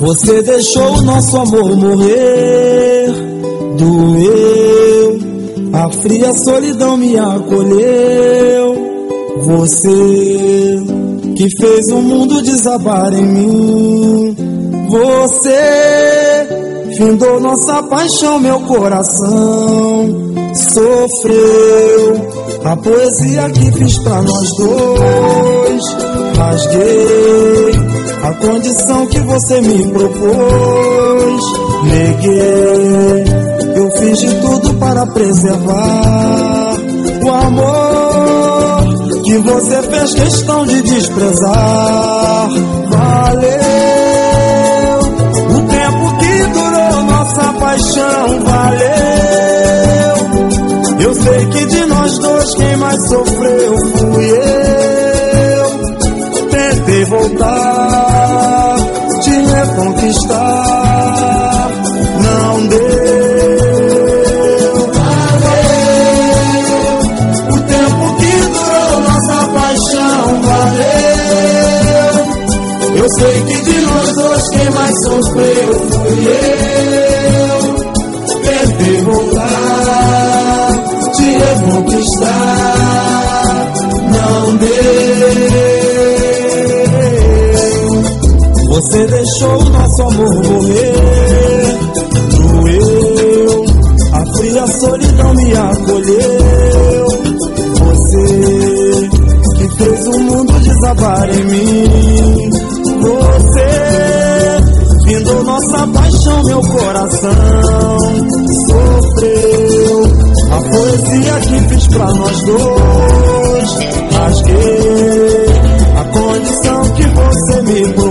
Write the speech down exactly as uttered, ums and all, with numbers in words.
Você deixou o nosso amor morrer, doeu, a fria solidão me acolheu. Você que fez o mundo desabar em mim, você findou nossa paixão, meu coração sofreu. A poesia que fiz pra nós dois, rasguei a condição que você me propôs, neguei. Eu fiz de tudo para preservar o amor que você fez questão de desprezar. Valeu o tempo que durou nossa paixão, valeu. Eu sei que de nós dois quem mais sofreu fui eu. Tentei voltar, te reconquistar, não deu. Valeu o tempo que durou nossa paixão, valeu. Eu sei que de nós dois quem mais sofreu fui eu. Tentei voltar, te reconquistar, não deu. Você deixou o nosso amor morrer, doeu, a fria solidão me acolheu. Você que fez o mundo desabar em mim, você findou nossa paixão, meu coração sofreu. A poesia que fiz pra nós dois, rasguei a condição que você me pôs.